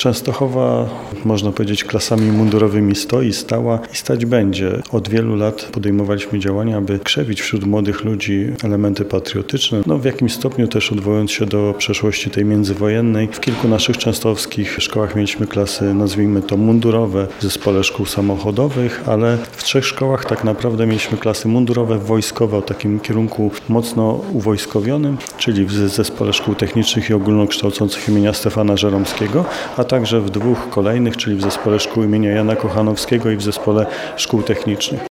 Częstochowa, można powiedzieć, klasami mundurowymi stała i stać będzie. Od wielu lat podejmowaliśmy działania, aby krzewić wśród młodych ludzi elementy patriotyczne. W jakimś stopniu też odwołując się do przeszłości tej międzywojennej. W kilku naszych częstochowskich szkołach mieliśmy klasy, nazwijmy to mundurowe, w zespole szkół samochodowych, ale w 3 szkołach tak naprawdę mieliśmy klasy mundurowe, wojskowe o takim kierunku mocno uwojskowionym, czyli w zespole szkół technicznych i ogólnokształcących imienia Stefana Żeromskiego, a także w 2 kolejnych, czyli w zespole szkół imienia Jana Kochanowskiego i w zespole szkół technicznych.